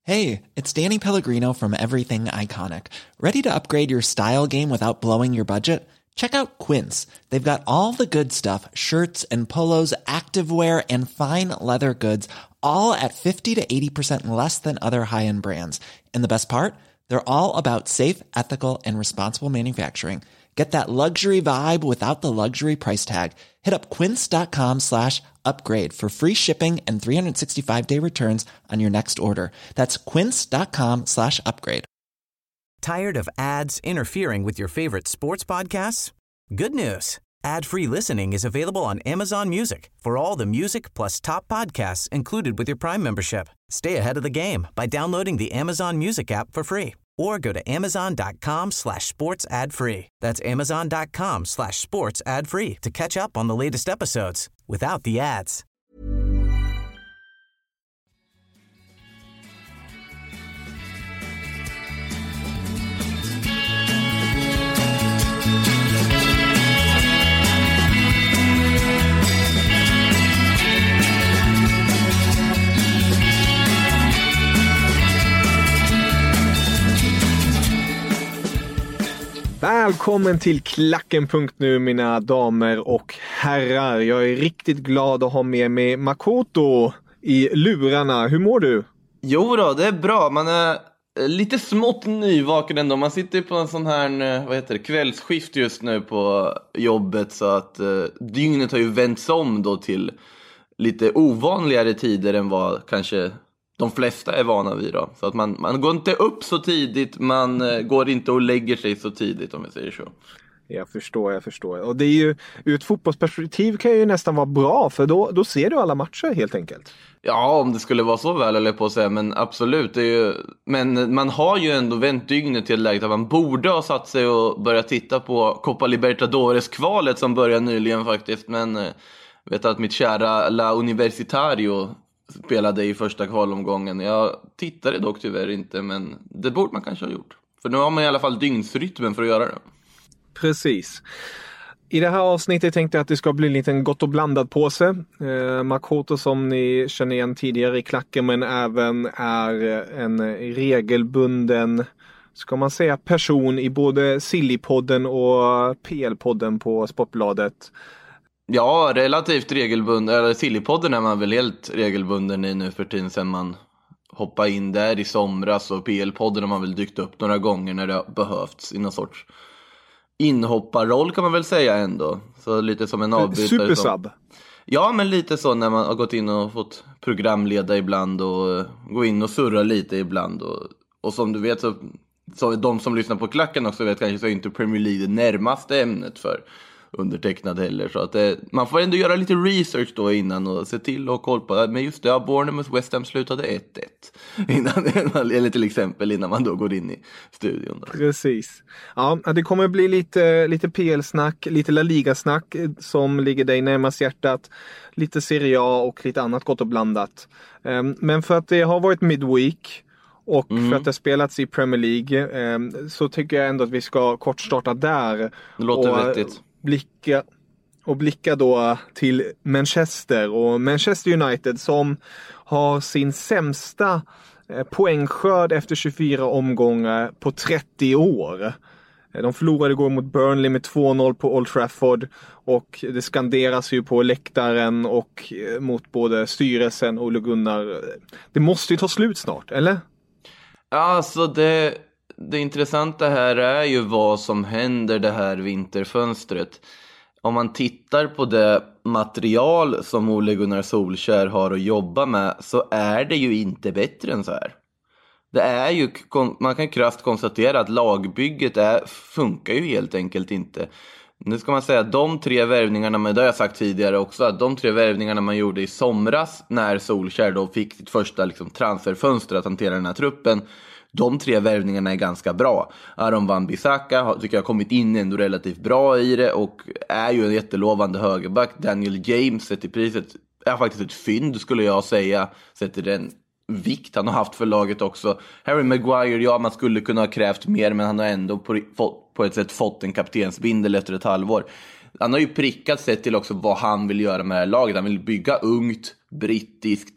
Hey, it's Danny Pellegrino from Everything Iconic. Ready to upgrade your style game without blowing your budget? Check out Quince. They've got all the good stuff, shirts and polos, activewear, and fine leather goods, all at 50 to 80% less than other high-end brands. And the best part? They're all about safe, ethical, and responsible manufacturing. Get that luxury vibe without the luxury price tag. Hit up quince.com/upgrade for free shipping and 365-day returns on your next order. That's quince.com/upgrade. Tired of ads interfering with your favorite sports podcasts? Good news. Ad-free listening is available on Amazon Music for all the music plus top podcasts included with your Prime membership. Stay ahead of the game by downloading the Amazon Music app for free or go to amazon.com/sports ad free. That's amazon.com/sports ad free to catch up on the latest episodes without the ads. Välkommen till Klacken.nu mina damer och herrar. Jag är riktigt glad att ha med mig Makoto i lurarna. Hur mår du? Jo då, det är bra. Man är lite smått nyvaken ändå. Man sitter på en sån här kvällsskift just nu på jobbet. Så att dygnet har ju vänts om då till lite ovanligare tider än vad kanske de flesta är vana vid då. Så att man går inte upp så tidigt, man går inte och lägger sig så tidigt om jag säger så. Jag förstår. Och det är ju, ur ett fotbollsperspektiv kan ju nästan vara bra, för då ser du alla matcher helt enkelt. Ja, om det skulle vara så väl eller på att säga, men absolut. Det är ju, men man har ju ändå vänt dygnet till ett läge att man borde ha satt sig och börjat titta på Copa Libertadores-kvalet som började nyligen faktiskt. Men vet att mitt kära La Universitario spelade i första kvalomgången. Jag tittade dock tyvärr inte, men det borde man kanske ha gjort. För nu har man i alla fall dygnsrytmen för att göra det. Precis. I det här avsnittet tänkte jag att det ska bli en liten gott och blandad påse. Makoto som ni känner igen tidigare i Klacken, men även är en regelbunden, ska man säga, person i både Sillypodden och PL-podden på Sportbladet. Ja, relativt regelbunden. Eller Sillypodden är man väl helt regelbunden i nu för tiden sen man hoppade in där i somras. Och PL-podden har man väl dykt upp några gånger när det har behövts i någon sorts inhopparroll kan man väl säga ändå. Så lite som en avbytare. Supersub. Ja, men lite så när man har gått in och fått programleda ibland och gå in och surra lite ibland. Och som du vet så de som lyssnar på Klacken också vet kanske så är inte Premier League det närmaste ämnet för undertecknad heller, så att man får ändå göra lite research då innan och se till och koll på, men just det, Bournemouth West Ham slutade 1-1 innan, eller till exempel innan man då går in i studion då. Precis. Ja, det kommer bli lite PL-snack, lite La Liga-snack som ligger dig närmast hjärtat, lite Serie A och lite annat gott och blandat. Men för att det har varit midweek och för att det spelats i Premier League så tycker jag ändå att vi ska kort starta där. Det låter vettigt. Blicka då till Manchester och Manchester United som har sin sämsta poängskörd efter 24 omgångar på 30 år. De förlorade igår mot Burnley med 2-0 på Old Trafford och det skanderas ju på läktaren och mot både styrelsen och Ole Gunnar. Det måste ju ta slut snart, eller? Alltså det intressanta här är ju vad som händer det här vinterfönstret. Om man tittar på det material som Ole Gunnar Solskjær har att jobba med så är det ju inte bättre än så här. Det är ju, man kan krasst konstatera att lagbygget funkar ju helt enkelt inte. Nu ska man säga att de 3 värvningarna, men det har jag sagt tidigare också, att de 3 värvningarna man gjorde i somras när Solskjær då fick sitt första transferfönster att hantera den här truppen, de 3 värvningarna är ganska bra. Aaron Wan-Bissaka tycker jag har kommit in ändå relativt bra i det och är ju en jättelovande högerback. Daniel James sett i priset är faktiskt ett fynd skulle jag säga, sett i den vikt han har haft för laget också. Harry Maguire, ja, man skulle kunna ha krävt mer, men han har ändå på ett sätt fått en kaptensbindel efter ett halvår. Han har ju prickat sett till också vad han vill göra med det här laget. Han vill bygga ungt, brittiskt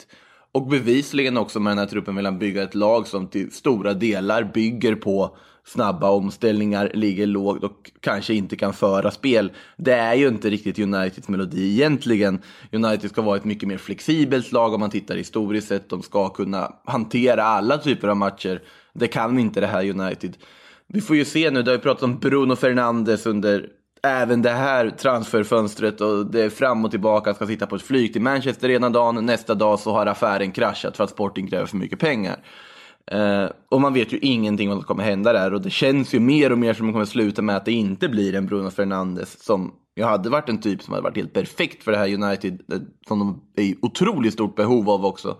Och bevisligen också med den här truppen vill han bygga ett lag som till stora delar bygger på snabba omställningar, ligger lågt och kanske inte kan föra spel. Det är ju inte riktigt Uniteds melodi egentligen. United ska vara ett mycket mer flexibelt lag om man tittar historiskt sett. De ska kunna hantera alla typer av matcher. Det kan inte det här United. Vi får ju se nu, det har ju pratat om Bruno Fernandes under även det här transferfönstret och det är fram och tillbaka. Han ska sitta på ett flyg till Manchester ena dagen, nästa dag så har affären kraschat för att Sporting kräver för mycket pengar. Och man vet ju ingenting om vad som kommer hända där, och det känns ju mer och mer som att man kommer sluta med att det inte blir en Bruno Fernandes som jag hade varit en typ som hade varit helt perfekt för det här United, som de är i otroligt stort behov av också.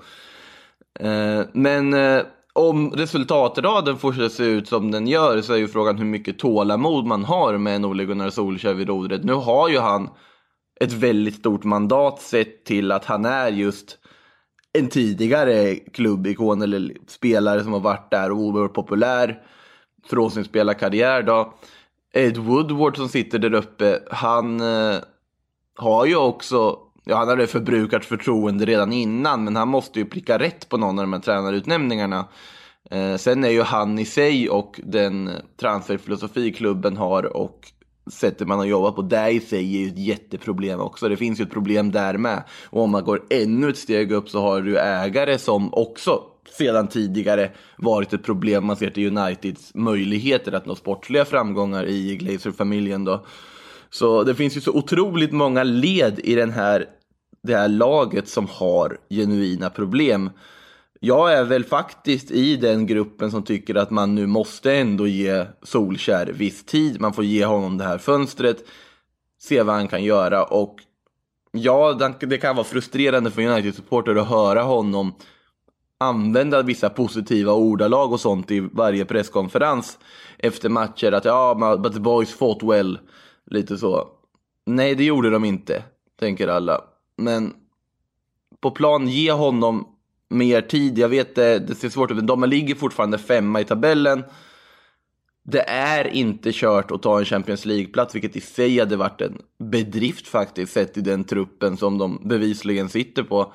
Men om resultatraden får se ut som den gör så är ju frågan hur mycket tålamod man har med en Ole Gunnar Solskjaer vid rodret. Nu har ju han ett väldigt stort mandat sett till att han är just en tidigare klubbikon eller spelare som har varit där och oerhört populär från sin spelarkarriär då. Ed Woodward som sitter där uppe, han har ju också, han hade förbrukat förtroende redan innan, men han måste ju pricka rätt på någon av de här tränarutnämningarna. Sen är ju han i sig och den transferfilosofi klubben har och sättet man har jobbat på där i sig är ju ett jätteproblem också. Det finns ju ett problem där med. Och om man går ännu ett steg upp så har du ägare som också sedan tidigare varit ett problem. Man ser till Uniteds möjligheter att nå sportsliga framgångar i Glazer-familjen då. Så det finns ju så otroligt många led i det här laget som har genuina problem. Jag är väl faktiskt i den gruppen som tycker att man nu måste ändå ge Solskjaer viss tid. Man får ge honom det här fönstret, se vad han kan göra. Och ja, det kan vara frustrerande för United-supporter att höra honom använda vissa positiva ordalag och sånt i varje presskonferens efter matcher. Att but the boys fought well, lite så. Nej, det gjorde de inte, tänker alla. Men på plan, ge honom mer tid. Jag vet det ser svårt ut. De ligger fortfarande 5:a i tabellen. Det är inte kört att ta en Champions League-plats, vilket i sig hade varit en bedrift faktiskt sett i den truppen som de bevisligen sitter på.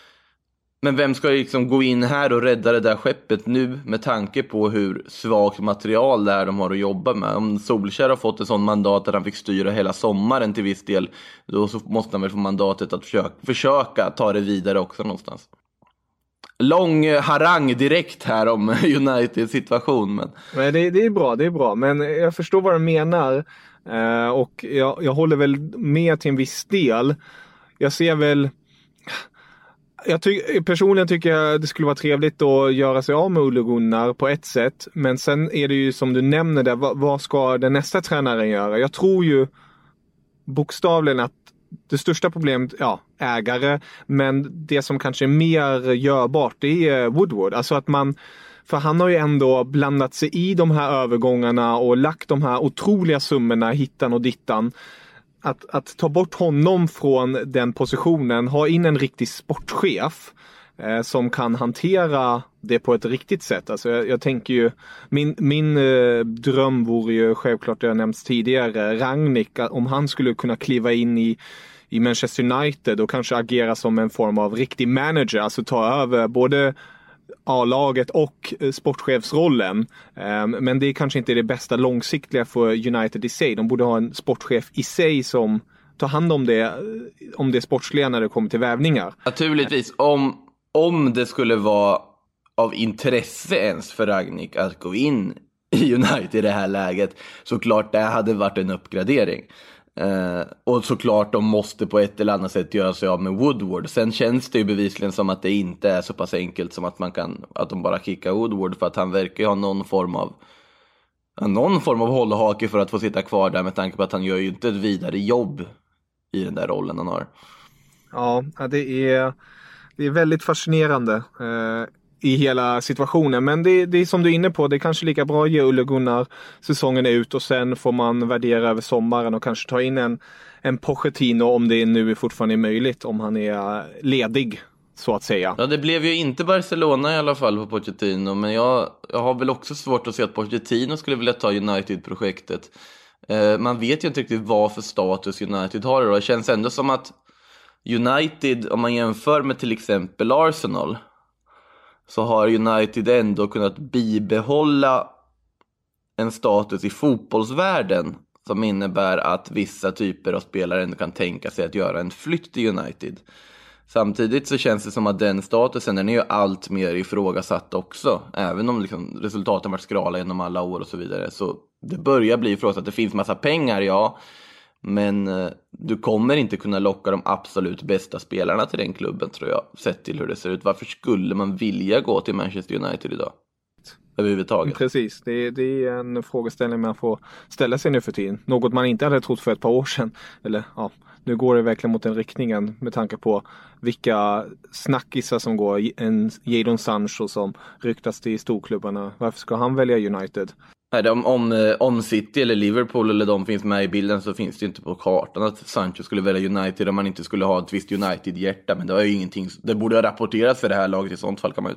Men vem ska liksom gå in här och rädda det där skeppet nu med tanke på hur svagt material det är de har att jobba med? Om Solskjaer har fått ett sånt mandat att han fick styra hela sommaren till viss del, då så måste han väl få mandatet att försöka ta det vidare också någonstans. Lång harang direkt här om Uniteds situation. Men det är bra. Men jag förstår vad du menar. Och jag håller väl med till en viss del. Jag ser väl... Personligen tycker jag det skulle vara trevligt att göra sig av med Ole Gunnar på ett sätt. Men sen är det ju som du nämner där, vad ska den nästa tränaren göra? Jag tror ju bokstavligen att det största problemet, ägare, men det som kanske är mer görbart, det är Woodward. Alltså att för han har ju ändå blandat sig i de här övergångarna och lagt de här otroliga summorna hittan och dittan. Att ta bort honom från den positionen, ha in en riktig sportchef som kan hantera det på ett riktigt sätt. Alltså jag tänker ju, min dröm vore ju självklart, det har nämnts tidigare, Rangnick, om han skulle kunna kliva in i Manchester United och kanske agera som en form av riktig manager, alltså ta över både A-laget och sportchefsrollen. Men det är kanske inte det bästa långsiktiga för United i sig. De borde ha en sportchef i sig som tar hand om det sportsliga när det kommer till vävningar. Naturligtvis, om det skulle vara av intresse ens för Rangnick att gå in i United i det här läget, såklart det hade varit en uppgradering. Och såklart de måste på ett eller annat sätt göra sig av med Woodward. Sen känns det ju bevisligen som att det inte är så pass enkelt som att de bara kickar Woodward, för att han verkar ju ha någon form av hållhake för att få sitta kvar där, med tanke på att han gör ju inte ett vidare jobb i den där rollen han har. Ja, det är väldigt fascinerande i hela situationen. Men det är som du är inne på, det är kanske lika bra att ge Ole Gunnar säsongen ut och sen får man värdera över sommaren och kanske ta in en Pochettino om det nu fortfarande är möjligt, om han är ledig så att säga. Ja, det blev ju inte Barcelona i alla fall på Pochettino, men jag har väl också svårt att se att Pochettino skulle vilja ta United-projektet. Man vet ju inte riktigt vad för status United har idag. Det känns ändå som att United, om man jämför med till exempel Arsenal, så har United ändå kunnat bibehålla en status i fotbollsvärlden som innebär att vissa typer av spelare ändå kan tänka sig att göra en flytt till United. Samtidigt så känns det som att den statusen, den är ju allt mer ifrågasatt också. Även om liksom resultaten varit skrala genom alla år och så vidare. Så det börjar bli ifrågasatt. Det finns massa pengar, ja. Men du kommer inte kunna locka de absolut bästa spelarna till den klubben, tror jag. Sett till hur det ser ut. Varför skulle man vilja gå till Manchester United idag? Överhuvudtaget. Precis, det är en frågeställning man får ställa sig nu för tiden. Något man inte hade trott för ett par år sedan. Eller ja, nu går det verkligen mot den riktningen med tanke på vilka snackisar som går. En Jadon Sancho som ryktas till storklubbarna. Varför ska han välja United? Nej, om City eller Liverpool eller de finns med i bilden, så finns det inte på kartan att Sancho skulle välja United om man inte skulle ha ett visst United-hjärta. Men det är ju ingenting, det borde ha rapporterats för det här laget. I sånt fall kan man ju.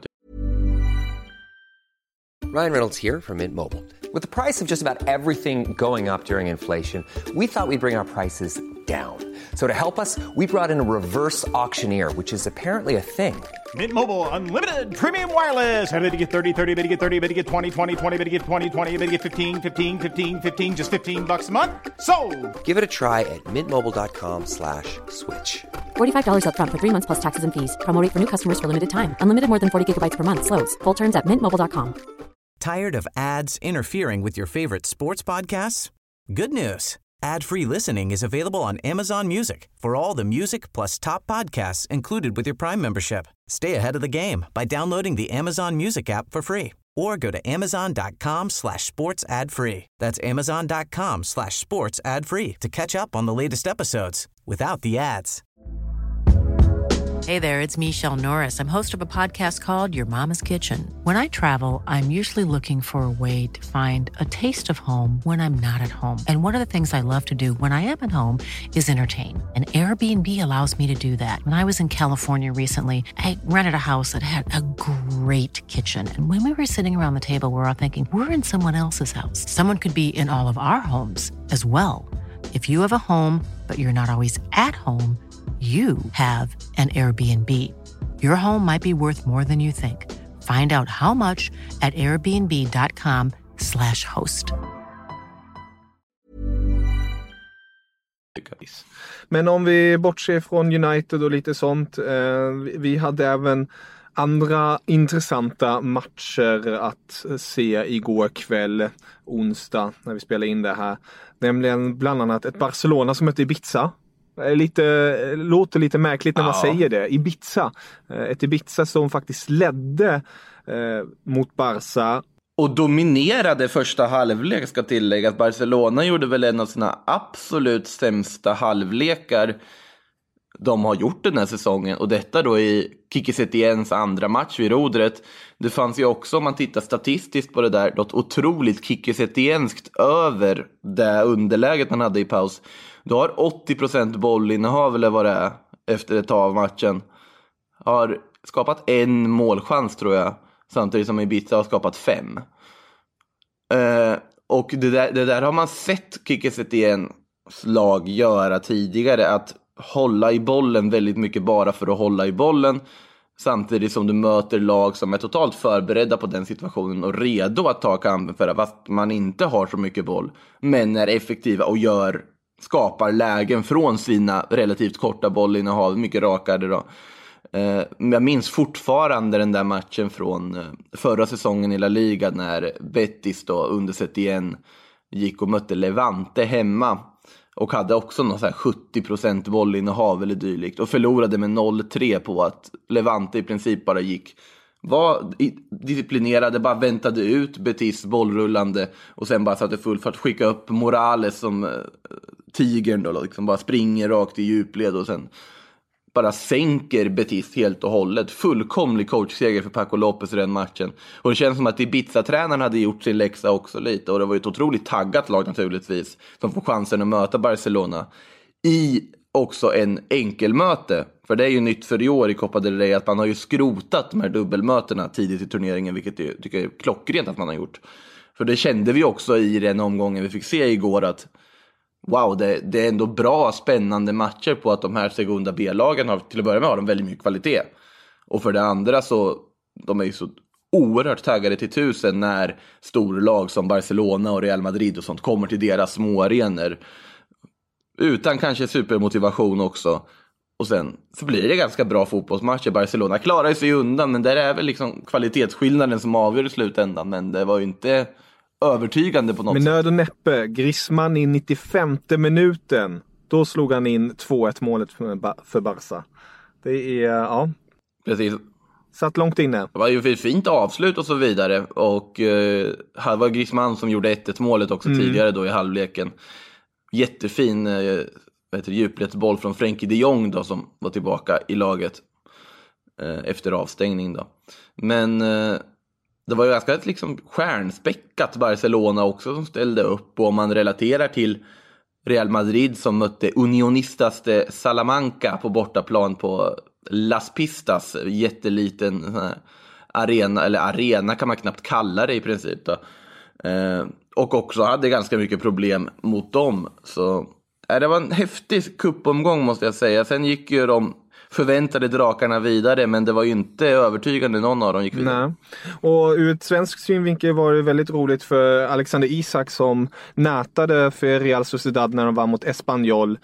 Ryan Reynolds here from Mint Mobile. With the price of just about everything going up during inflation, we thought we'd bring our prices down. So to help us, we brought in a reverse auctioneer, which is apparently a thing. Mint Mobile Unlimited Premium Wireless. How to get 30, 30, bit to get 30, bit to get 20, 20, 20, bit to get 20, 20, bit to get 15, 15, 15, 15, just $15 a month? Sold! Give it a try at mintmobile.com/switch. $45 up front for 3 months plus taxes and fees. Promo rate for new customers for limited time. Unlimited more than 40 gigabytes per month. Slows full terms at mintmobile.com. Tired of ads interfering with your favorite sports podcasts? Good news. Ad-free listening is available on Amazon Music for all the music plus top podcasts included with your Prime membership. Stay ahead of the game by downloading the Amazon Music app for free or go to amazon.com/sports ad free. That's amazon.com/sports ad free to catch up on the latest episodes without the ads. Hey there, it's Michelle Norris. I'm host of a podcast called Your Mama's Kitchen. When I travel, I'm usually looking for a way to find a taste of home when I'm not at home. And one of the things I love to do when I am at home is entertain. And Airbnb allows me to do that. When I was in California recently, I rented a house that had a great kitchen. And when we were sitting around the table, we were all thinking, we're in someone else's house. Someone could be in all of our homes as well. If you have a home, but you're not always at home, you have an Airbnb. Your home might be worth more than you think. Find out how much at airbnb.com/host. Men om vi bortser från United och lite sånt. Vi hade även andra intressanta matcher att se igår kväll, onsdag, när vi spelade in det här. Nämligen bland annat ett Barcelona som heter Ibiza. Låter lite märkligt när man säger det. Ibiza. Ett Ibiza som faktiskt ledde mot Barca. Och dominerade första halvlek, ska tilläggas. Barcelona gjorde väl en av sina absolut sämsta halvlekar de har gjort den här säsongen. Och detta då i Quique Setiéns andra match vid rodret. Det fanns ju också, om man tittar statistiskt på det där, något otroligt Quique Setiénskt över det underläget man hade i paus. Du har 80% bollinnehav eller vad det är efter ett tag av matchen. Har skapat en målchans, tror jag. Samtidigt som Ibiza har skapat 5. Och det där har man sett Quique Setiéns lag göra tidigare. Att hålla i bollen väldigt mycket bara för att hålla i bollen. Samtidigt som du möter lag som är totalt förberedda på den situationen och redo att ta kampen för att man inte har så mycket boll. Men är effektiva och skapar lägen från sina relativt korta bollinnehav, mycket rakare då. Jag minns fortfarande den där matchen från förra säsongen i La Liga när Betis då under Setien gick och mötte Levante hemma och hade också någon så här 70% bollinnehav eller dylikt och förlorade med 0-3 på att Levante i princip bara var disciplinerade, bara väntade ut Betis bollrullande och sen bara satte full för att skicka upp Morales som tigern då, liksom bara springer rakt i djupled och sen bara sänker Betis helt och hållet. Fullkomlig coachseger för Paco Lopez i den matchen. Och det känns som att Ibiza-tränaren hade gjort sin läxa också lite. Och det var ju ett otroligt taggat lag naturligtvis som får chansen att möta Barcelona i också en enkelmöte. För det är ju nytt för i år i Copa del Rey att man har ju skrotat de här dubbelmötena tidigt i turneringen, vilket jag tycker är klockrent att man har gjort. För det kände vi också i den omgången vi fick se igår att wow, det är ändå bra, spännande matcher på att de här Segunda B-lagen har, till att börja med, har de väldigt mycket kvalitet. Och för det andra så, de är ju så oerhört taggade till 1000 när storlag som Barcelona och Real Madrid och sånt kommer till deras små arenor. Utan kanske supermotivation också. Och sen så blir det ganska bra fotbollsmatcher. Barcelona klarar sig undan, men där är väl liksom kvalitetsskillnaden som avgör i slutändan. Men det var ju inte övertygande på något sätt. Med nöd och näppe, Griezmann i 95:e minuten. Då slog han in 2-1 målet för Barca. Det är, ja. Precis. Satt långt inne. Det var ju ett fint avslut och så vidare. Och här var Griezmann som gjorde 1-1 målet också tidigare då i halvleken. Jättefin djupledsboll från Frenkie de Jong då, som var tillbaka i laget efter avstängning då. Men det var ju ganska liksom stjärnspäckat Barcelona också som ställde upp. Och om man relaterar till Real Madrid som mötte Unionistas de Salamanca på bortaplan på Las Pistas, jätteliten arena, eller arena kan man knappt kalla det i princip då. Och också hade ganska mycket problem mot dem. Så det var en häftig kuppomgång måste jag säga. Sen gick ju de förväntade drakarna vidare, men det var ju inte övertygande någon av dem gick vidare. Nej. Och ur ett svensk synvinkel var det väldigt roligt för Alexander Isak som nätade för Real Sociedad när de var mot Espanyol.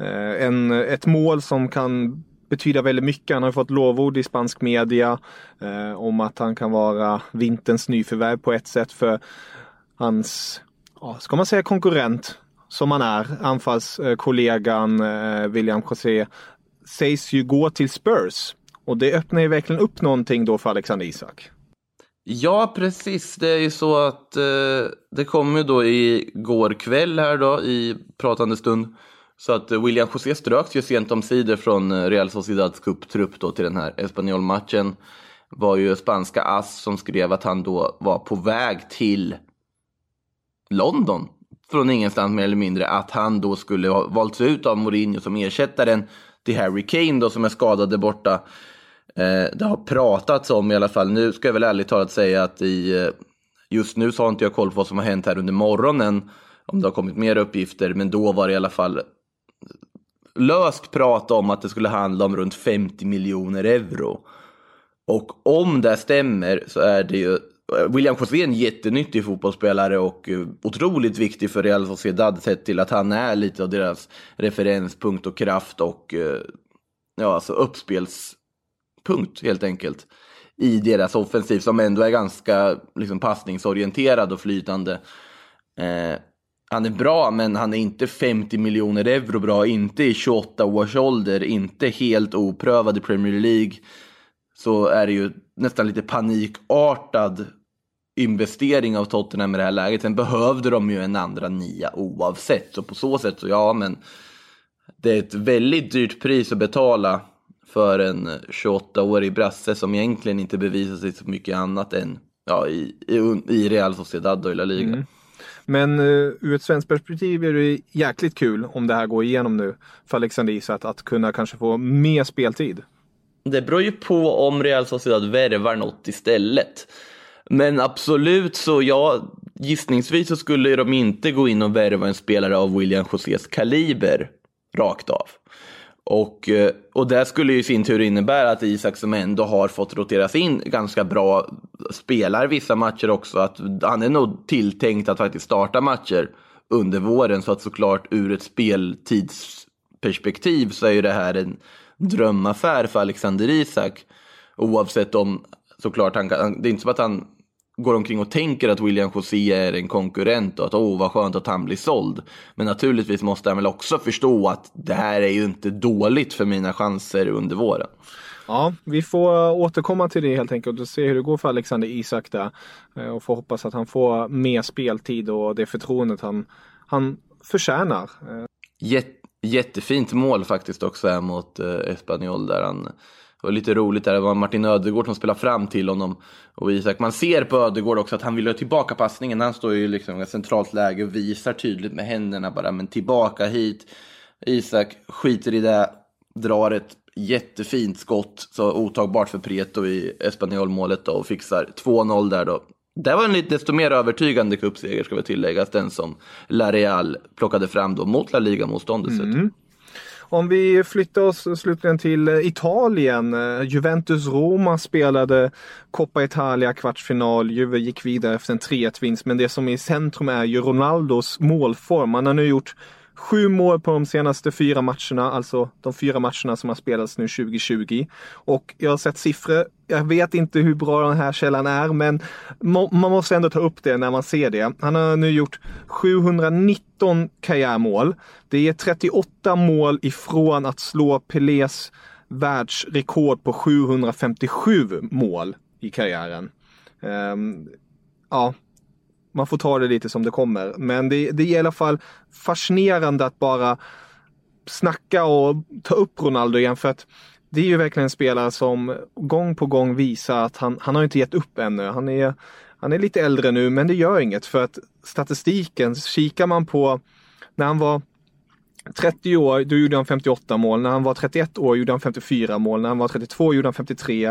Ett mål som kan betyda väldigt mycket. Han har fått lovord i spansk media om att han kan vara vinterns nyförvärv på ett sätt för hans, ska man säga, konkurrent som han är, anfallskollegan William José, sägs ju gå till Spurs. Och det öppnar ju verkligen upp någonting då för Alexander Isak. Ja, precis. Det är ju så att det kom ju då igår kväll här då i pratande stund. Så att William José ströks ju sent om sidor från Real Sociedads cuptrupp då till den här Espanyol-matchen. Var ju spanska AS som skrev att han då var på väg till London från ingenstans mer eller mindre, att han då skulle ha valts ut av Mourinho som ersättaren till Harry Kane då som är skadade borta. Det har pratats om i alla fall. Nu ska jag väl ärligt talat säga att just nu så har inte jag koll på vad som har hänt här under morgonen, om det har kommit mer uppgifter, men då var det i alla fall löst prat om att det skulle handla om runt 50 miljoner euro. Och om det stämmer så är det ju William José är en jättenyttig fotbollsspelare och otroligt viktig för Real Sociedad, sett till att han är lite av deras referenspunkt och kraft och alltså uppspelspunkt helt enkelt i deras offensiv, som ändå är ganska liksom passningsorienterad och flytande. Han är bra, men han är inte 50 miljoner euro bra, inte i 28 års ålder, inte helt oprövad i Premier League. Så är det ju nästan lite panikartad investering av Tottenham i det här läget. Sen behövde de ju en andra nia oavsett. Så på så sätt så ja, men det är ett väldigt dyrt pris att betala för en 28-årig brasse som egentligen inte bevisar sig så mycket annat än i Real Sociedad och i La Liga. Mm. Men ur ett svenskt perspektiv är det jäkligt kul om det här går igenom nu för Alexander Isak att kunna kanske få mer speltid. Det beror ju på om Real Sociedad värvar något istället. Men absolut så gissningsvis så skulle de inte gå in och värva en spelare av William Josés kaliber rakt av. Och det skulle ju i sin tur innebära att Isak, som ändå har fått roteras in ganska bra, spelar vissa matcher också, att han är nog tilltänkt att faktiskt starta matcher under våren. Så att såklart ur ett speltidsperspektiv så är ju det här en drömaffär för Alexander Isak, oavsett om såklart det är inte som att han går omkring och tänker att William José är en konkurrent och att vad skönt att han blir såld. Men naturligtvis måste han väl också förstå att det här är ju inte dåligt för mina chanser under våren. Ja, vi får återkomma till det helt enkelt och se hur det går för Alexander Isak där, och får hoppas att han får mer speltid och det förtroendet han förtjänar. Jättefint mål faktiskt också här mot Espanyol där han. Det var lite roligt där, det var Martin Ödegård som spelade fram till honom och Isak. Man ser på Ödegård också att han vill ha tillbaka passningen. Han står ju liksom i ett centralt läge och visar tydligt med händerna bara, men tillbaka hit. Isak skiter i det, drar ett jättefint skott, så otagbart för Prieto i Espanyol-målet då, och fixar 2-0 där då. Det var en lite desto mer övertygande cupseger, ska vi tilläggas, den som La Real plockade fram då mot La Liga-motståndet. Om vi flyttar oss slutligen till Italien. Juventus-Roma spelade Coppa Italia kvartsfinal. Juve gick vidare efter en 3-1-vinst. Men det som är i centrum är ju Ronaldos målform. Han har nu gjort 7 mål på de senaste 4 matcherna. Alltså de 4 matcherna som har spelats nu 2020. Och jag har sett siffror. Jag vet inte hur bra den här källan är. Men man måste ändå ta upp det när man ser det. Han har nu gjort 719 karriärmål. Det är 38 mål ifrån att slå Pelés världsrekord på 757 mål i karriären. Man får ta det lite som det kommer. Men det är i alla fall fascinerande att bara snacka och ta upp Ronaldo igen. För att det är ju verkligen en spelare som gång på gång visar att han har inte gett upp ännu. Han är lite äldre nu, men det gör inget. För att statistiken, kikar man på när han var 30 år, då gjorde han 58 mål. När han var 31 år gjorde han 54 mål. När han var 32 gjorde han 53,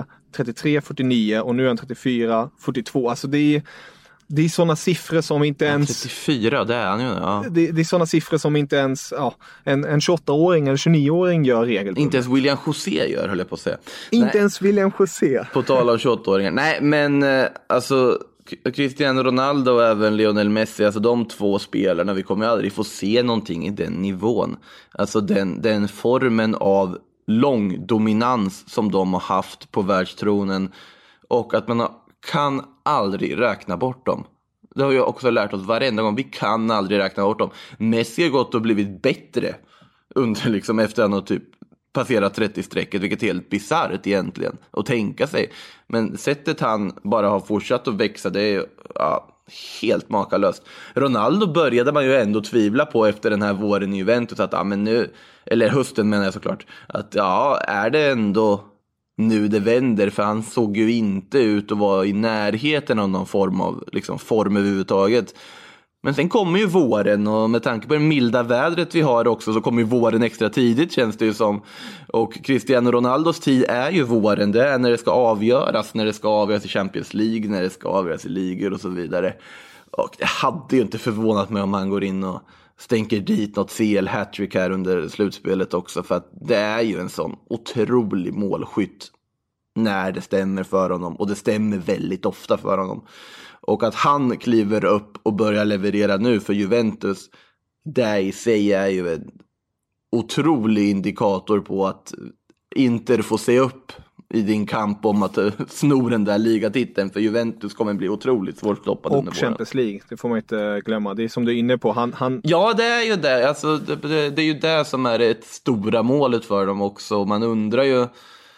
49 och nu är han 34, 42. Alltså det är sådana siffror som inte ens... 34, det är han ju. Ja. Det är sådana siffror som inte ens en 28-åring eller 29-åring gör regelbundet. Inte ens William José gör, höll jag på att säga. Inte ens William José. På tal om 28-åringar. Nej, men alltså Cristiano Ronaldo och även Lionel Messi, alltså de 2 spelarna, vi kommer aldrig få se någonting i den nivån. Alltså den formen av lång dominans som de har haft på världstronen, och att man kan aldrig räkna bort dem. Det har jag också lärt oss varenda gång. Vi kan aldrig räkna bort dem. Messi har gått och blivit bättre under efter han har typ passerat 30-strecket, vilket är helt bizarrt egentligen att tänka sig. Men sättet han bara har fortsatt att växa, det är helt makalöst. Ronaldo började man ju ändå tvivla på efter den här våren i Juventus att nu, eller hösten menar jag såklart, att är det ändå nu det vänder, för han såg ju inte ut att vara i närheten av någon form av form överhuvudtaget. Men sen kommer ju våren, och med tanke på det milda vädret vi har också så kommer ju våren extra tidigt, känns det ju som. Och Cristiano Ronaldos tid är ju våren, det är när det ska avgöras i Champions League, när det ska avgöras i ligor och så vidare. Och det hade ju inte förvånat mig om han går in och stänker dit något CL-hattrick här under slutspelet också, för att det är ju en sån otrolig målskytt när det stämmer för honom, och det stämmer väldigt ofta för honom. Och att han kliver upp och börjar leverera nu för Juventus, det i sig är ju en otrolig indikator på att Inter får se upp i din kamp om att sno den där ligatiteln, för Juventus kommer bli otroligt svårstoppad. Och Champions League, det får man inte glömma. Det är som du är inne på. Han... Ja, det är ju det. Alltså, det är ju det som är det stora målet för dem också. Man undrar ju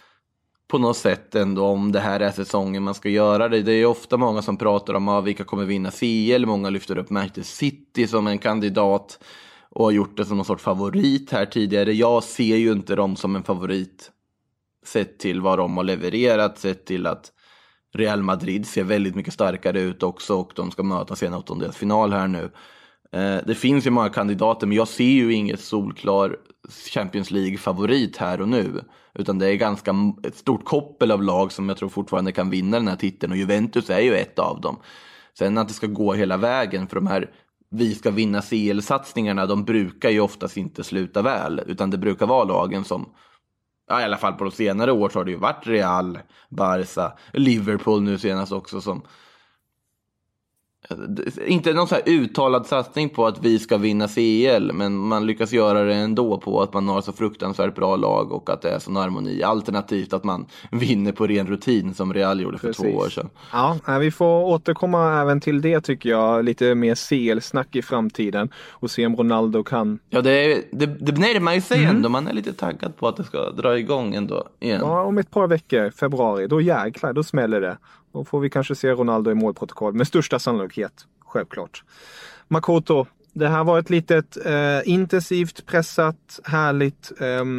på något sätt ändå om det här är säsongen man ska göra det. Det är ju ofta många som pratar om vilka kommer vinna CL. Många lyfter upp Manchester City som en kandidat och har gjort det som någon sorts favorit här tidigare. Jag ser ju inte dem som en favorit, sett till vad de har levererat, sett till att Real Madrid ser väldigt mycket starkare ut också, och de ska mötas i en åttondelsfinal här nu. Det finns ju många kandidater, men jag ser ju inget solklar Champions League-favorit här och nu, utan det är ganska ett stort koppel av lag som jag tror fortfarande kan vinna den här titeln, och Juventus är ju ett av dem. Sen att det ska gå hela vägen, för de här vi ska vinna CL-satsningarna, de brukar ju oftast inte sluta väl, utan det brukar vara lagen som, i alla fall på de senare år så har det ju varit Real, Barca, Liverpool nu senast också, som inte någon så här uttalad satsning på att vi ska vinna CL, men man lyckas göra det ändå på att man har så fruktansvärt bra lag och att det är sån harmoni, alternativt att man vinner på ren rutin som Real gjorde för 2 år sedan. Ja, vi får återkomma även till det, tycker jag, lite mer CL-snack i framtiden och se om Ronaldo kan... Ja, det närmar ju sig ändå, man är lite taggad på att det ska dra igång ändå igen. Ja, om ett par veckor, februari, då jäklar, då smäller det. Då får vi kanske se Ronaldo i målprotokoll med största sannolikhet, självklart. Makoto, det här var ett litet intensivt, pressat, härligt...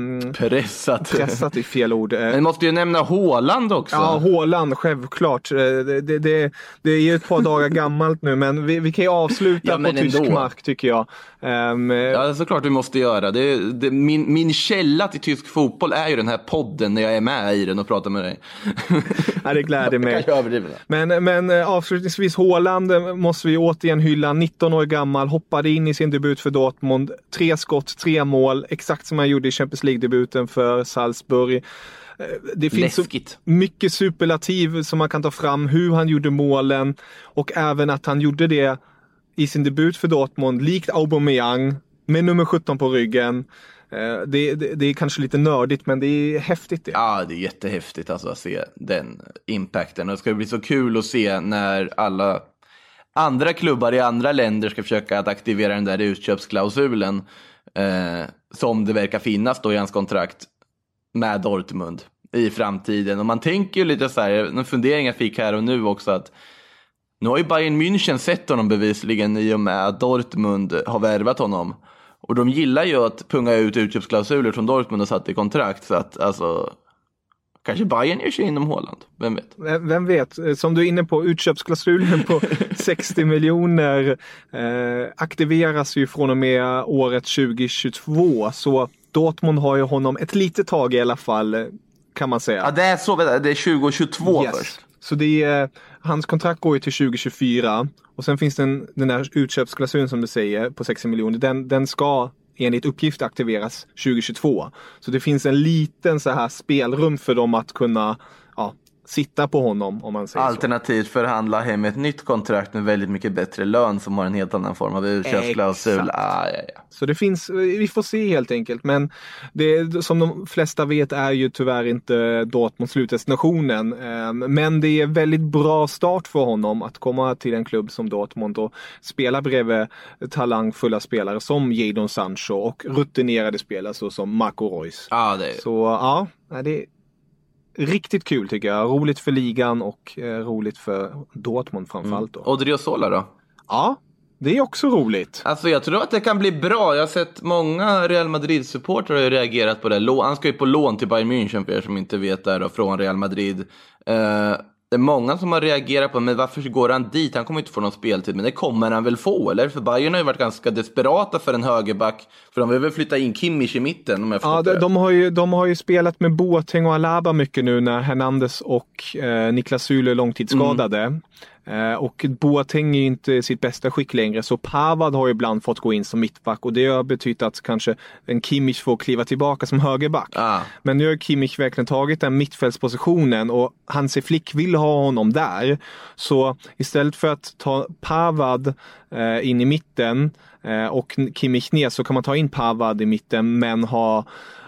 Pressat är fel ord. Men måste ju nämna Haaland också. Ja, Haaland, självklart. Det är ju ett par dagar gammalt nu, men vi kan ju avsluta på tysk mark, tycker jag. Ja, såklart vi måste göra. Min källa till tysk fotboll är ju den här podden när jag är med i den och pratar med dig. Ja, det gläder mig. Men avslutningsvis, Haaland måste vi återigen hylla. 19 år gammal, hoppade in i sin debut för Dortmund. 3 skott, 3 mål, exakt som han gjorde i Champions League-debuten för Salzburg. Det finns så mycket superlativ som man kan ta fram, hur han gjorde målen och även att han gjorde det i sin debut för Dortmund, likt Aubameyang med nummer 17 på ryggen. Det är kanske lite nördigt, men det är häftigt det. Ja, det är jättehäftigt alltså att se den impacten. Och det ska bli så kul att se när alla andra klubbar i andra länder ska försöka att aktivera den där utköpsklausulen som det verkar finnas då i hans kontrakt med Dortmund i framtiden. Och man tänker ju lite så här, en fundering jag fick här och nu också, att nu har ju Bayern München sett honom bevisligen i och med att Dortmund har värvat honom. Och de gillar ju att punga ut utköpsklausuler från Dortmund och satt i kontrakt. Så att alltså, kanske Bayern gör sig inom Haaland. Vem vet? Vem vet? Som du är inne på, utköpsklausulen på 60 miljoner aktiveras ju från och med året 2022. Så Dortmund har ju honom ett litet tag i alla fall, kan man säga. Ja, det är så. Det är 2022 först. Så hans kontrakt går ju till 2024 och sen finns den där utköpsklausulen som du säger på 60 miljoner. Den ska enligt uppgift aktiveras 2022. Så det finns en liten så här spelrum för dem att kunna sitta på honom, om man säger alternativt så. Förhandla hem ett nytt kontrakt med väldigt mycket bättre lön som har en helt annan form av utköpsklausul. Så det finns, vi får se helt enkelt, men det som de flesta vet är ju tyvärr inte Dortmund slutdestinationen, men det är väldigt bra start för honom att komma till en klubb som Dortmund och spela bredvid talangfulla spelare som Jadon Sancho och rutinerade spelare så som Marco Reus. Så det är riktigt kul tycker jag. Roligt för ligan och roligt för Dortmund framförallt då. Odriozola då? Ja, det är också roligt. Alltså jag tror att det kan bli bra. Jag har sett många Real Madrid-supportrar har reagerat på det. Han ska ju på lån till Bayern München för er som inte vet det då, från Real Madrid. Det är många som har reagerat på, men varför går han dit? Han kommer inte få någon speltid, men det kommer han väl få, eller? För Bayern har ju varit ganska desperata för en högerback, för de vill väl flytta in Kimmich i mitten. De har ju spelat med Boateng och Alaba mycket nu när Hernandez och Niklas Süle är långtidsskadade. Och Boateng är ju inte sitt bästa skick längre, så Pavard har ju ibland fått gå in som mittback och det har betytt att kanske en Kimmich får kliva tillbaka som högerback. Men nu har Kimmich verkligen tagit den mittfältspositionen och Hansi Flick vill ha honom där. Så istället för att ta Pavard in i mitten och Kimmich ner, så kan man ta in Pavard i mitten men ha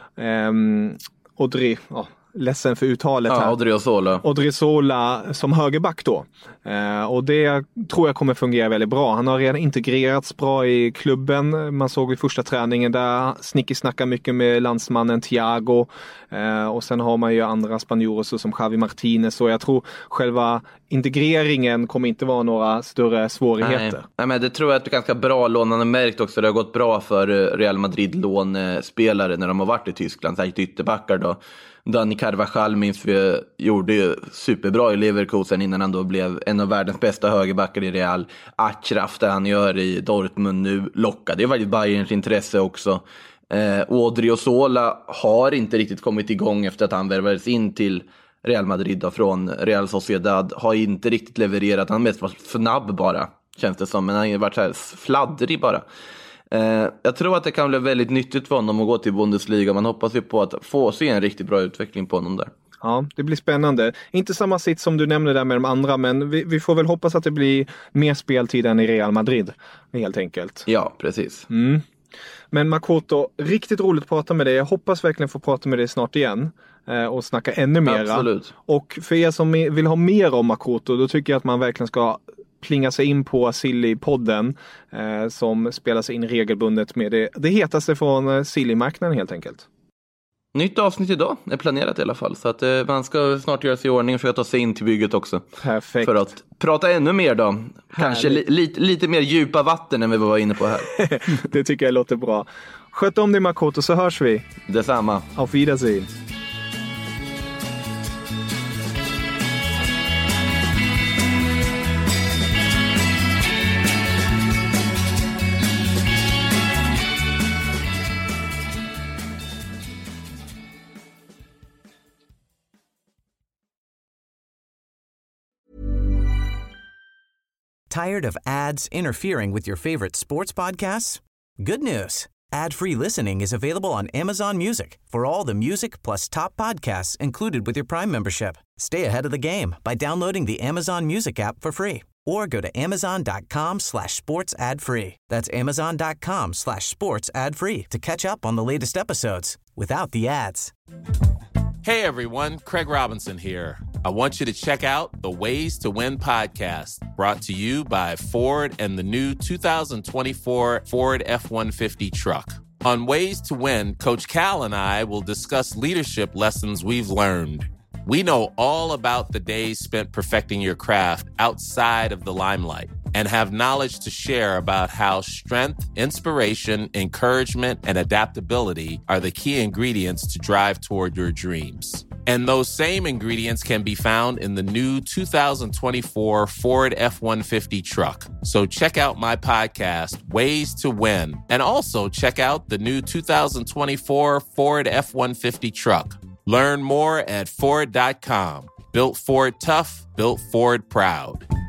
ledsen för uttalet här. Odriozola som högerback då. Och det tror jag kommer fungera väldigt bra. Han har redan integrerats bra i klubben. Man såg i första träningen där Snicky snackar mycket med landsmannen Thiago. Och sen har man ju andra spanjorer som Javi Martinez. Så jag tror själva integreringen kommer inte vara några större svårigheter. Nej, men det tror jag att det är ganska bra lån. Han har märkt också, det har gått bra för Real Madrid lånspelare när de har varit i Tyskland, särskilt ytterbackar då. Dani Carvajal minns vi gjorde ju superbra i Leverkusen innan han då blev en av världens bästa högerbackar i Real. Achraf, det han gör i Dortmund nu, lockade. Det var ju Bayerns intresse också. Odriozola har inte riktigt kommit igång efter att han värvades in till Real Madrid då, från Real Sociedad. Har inte riktigt levererat, han mest var snabb bara, känns det som. Men han har varit så här fladdrig bara. Jag tror att det kan bli väldigt nyttigt för honom att gå till Bundesliga. Man hoppas ju på att få se en riktigt bra utveckling på honom där. Ja, det blir spännande. Inte samma sitt som du nämnde där med de andra, men vi får väl hoppas att det blir mer speltid än i Real Madrid, helt enkelt. Ja, precis. Men Makoto, riktigt roligt att prata med dig. Jag hoppas verkligen få prata med dig snart igen och snacka ännu mera. Absolut. Och för er som vill ha mer om Makoto, då tycker jag att man verkligen ska plinga sig in på Silly-podden som spelar sig in regelbundet med det hetaste från Silly-marknaden helt enkelt. Nytt avsnitt idag är planerat i alla fall. Så att man ska snart göra sig i ordning och försöka ta sig in till bygget också. Perfekt. För att prata ännu mer då. Kanske lite mer djupa vatten än vi var inne på här. Det tycker jag låter bra. Sköt om dig, Makoto, så hörs vi. Detsamma. Auf Wiedersehen. Tired of ads interfering with your favorite sports podcasts? Good news. Ad-free listening is available on Amazon Music for all the music plus top podcasts included with your Prime membership. Stay ahead of the game by downloading the Amazon Music app for free or go to amazon.com/sports ad free. That's amazon.com/sports ad free to catch up on the latest episodes without the ads. Hey everyone, Craig Robinson here. I want you to check out the Ways to Win podcast, brought to you by Ford and the new 2024 Ford F-150 truck. On Ways to Win, Coach Cal and I will discuss leadership lessons we've learned. We know all about the days spent perfecting your craft outside of the limelight and have knowledge to share about how strength, inspiration, encouragement, and adaptability are the key ingredients to drive toward your dreams. And those same ingredients can be found in the new 2024 Ford F-150 truck. So check out my podcast, Ways to Win, and also check out the new 2024 Ford F-150 truck. Learn more at Ford.com. Built Ford tough, built Ford proud.